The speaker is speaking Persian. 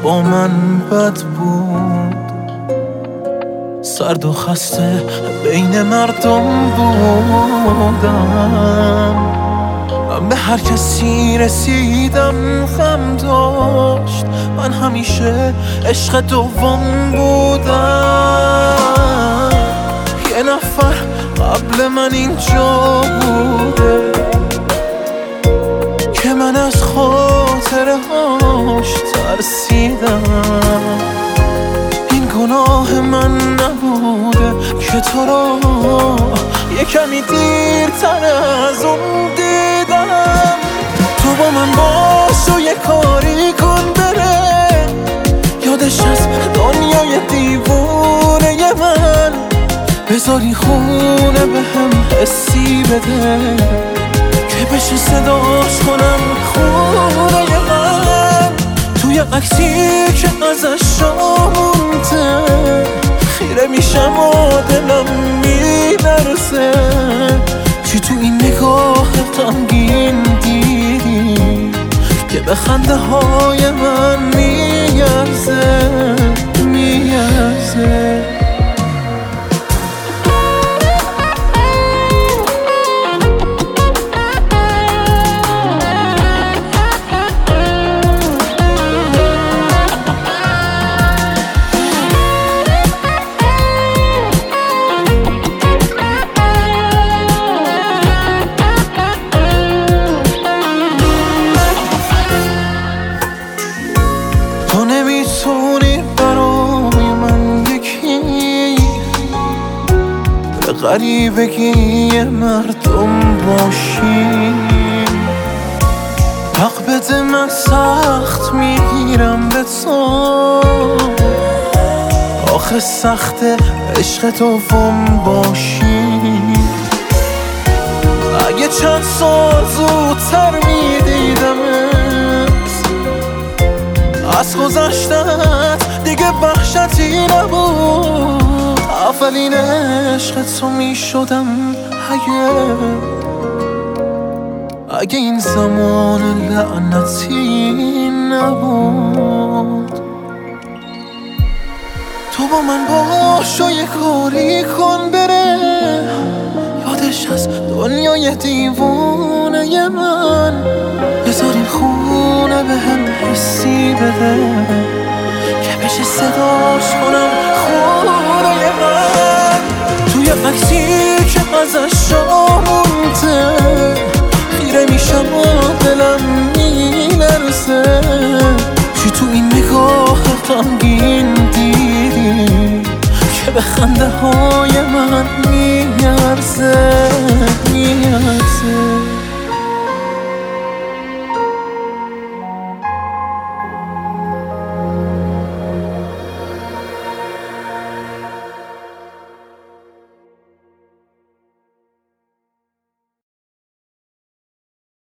با من بد بود، سرد و خسته بین مردم بودم. من به هر کسی رسیدم غم داشت، من همیشه عشق دوم بودم. یه نفر قبل من اینجا بوده که من از خاطره هاش ترسیدم. این گناه من نبوده که تو را یه کمی دیرتر از اون دیدم. تو با من باش و یه کاری کن بره، یادش از دنیای دیوونه من. بذاری خونه به هم حسی بده که بشه صداش کنم خونه من. توی عکسی که ازش مونده خیره میشم و دلم میلرزه. چی تو این نگاه غمگین دیدی که به خنده های من میارزه میارزه. تو نمیتونی برای من یکی به غریبگی مردم باشی. حق بده من سخت میگیرم به تو، آخه سخت عشق دوم باشی. اگه چند سال زودتر میدیدمت از گذشتت دیگه وحشتی نبود. اولین عشق تو میشدم اگه این زمان لعنتی نبود. تو با من باش و یه کاری کن بره، یادش از دنیای دیوونه من. بذاری خونه به هم حسی بده که بشه صداش کنم خونه من. توی عکسی که ازش مونده خیره میشم و دلم میلرزه. چی تو این نگاه غمگین دیدی که به خنده های من